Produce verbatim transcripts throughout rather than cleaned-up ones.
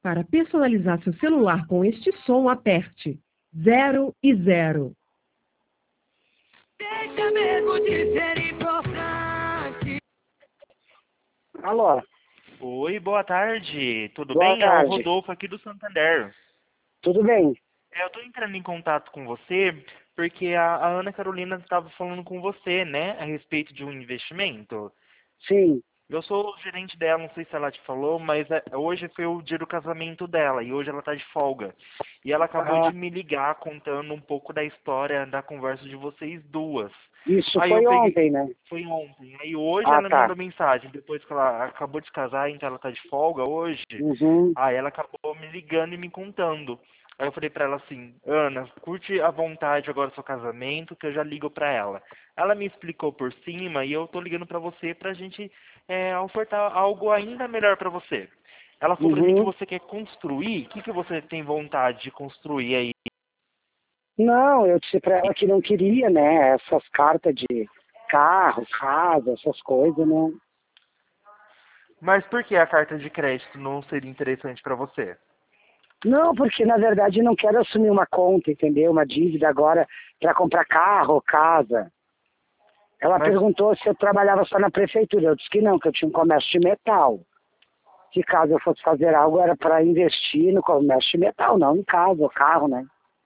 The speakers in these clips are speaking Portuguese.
Para personalizar seu celular com este som, aperte zero e zero. Deixa mesmo de ser importante. Alô, Oi, boa tarde. Tudo boa bem? É o tarde. Rodolfo aqui do Santander. Tudo bem? É, eu tô entrando em contato com você porque a, a Ana Carolina estava falando com você, né, a respeito de um investimento. Sim. Eu sou o gerente dela, não sei se ela te falou, mas é, hoje foi o dia do casamento dela e hoje ela tá de folga. E ela acabou Ah, de me ligar contando um pouco da história da conversa de vocês duas. isso Aí eu foi peguei, ontem, né? foi ontem. Aí hoje Ah, ela me tá. mandou mensagem, depois que ela acabou de casar, então ela tá de folga hoje. Uhum. Aí ela acabou me ligando e me contando. Aí eu falei pra ela assim, Ana, curte à vontade agora o seu casamento, que eu já ligo pra ela. Ela me explicou por cima e eu tô ligando pra você pra gente é, ofertar algo ainda melhor pra você. Ela falou pra mim que Uhum. você quer construir. O que, que você tem vontade de construir aí? Não, eu disse pra ela que não queria, né? Essas cartas de carro, casa, essas coisas, né? Mas por que a carta de crédito não seria interessante pra você? Não, porque na verdade não quero assumir uma conta, entendeu? Uma dívida agora para comprar carro ou casa. Ela Mas perguntou se eu trabalhava só na prefeitura. Eu disse que não, que eu tinha um comércio de metal. Que caso eu fosse fazer algo era para investir no comércio de metal, não em casa ou carro, né?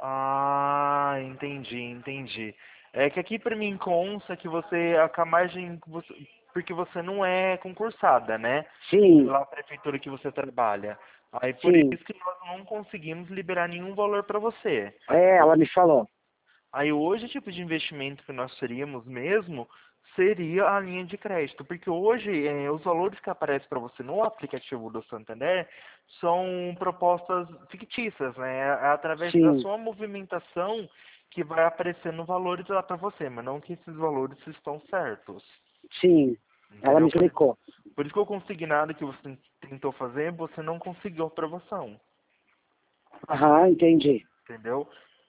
Ah, entendi, entendi. É que aqui pra mim consta que você, a margem, você, porque você não é concursada, né? Sim, Pela prefeitura que você trabalha. Aí por sim. isso que nós não conseguimos liberar nenhum valor para você. É, ela me falou. Aí hoje o tipo de investimento que nós teríamos mesmo seria a linha de crédito, porque hoje eh, os valores que aparecem para você no aplicativo do Santander são propostas fictícias, né? É através da Sim, sua movimentação que vai aparecendo valores lá para você, mas não que esses valores estão certos, sim. Ela me entendeu? Por, explicou. por isso que o consignado que você tentou fazer, você não conseguiu aprovação, Aham, entendi. entendeu?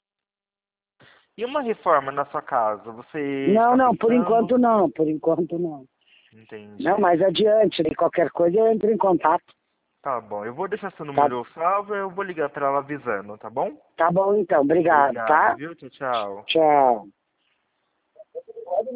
E uma reforma na sua casa, você Não, está não, por pensando? enquanto não, por enquanto não. Não, Entendi. mais adiante, né? Qualquer coisa eu entro em contato. Tá bom, eu vou deixar seu Tá, número salvo, eu vou ligar pra ela avisando, tá bom? tá bom então, obrigado, Obrigado, tá? viu? Tchau, tchau. Tchau.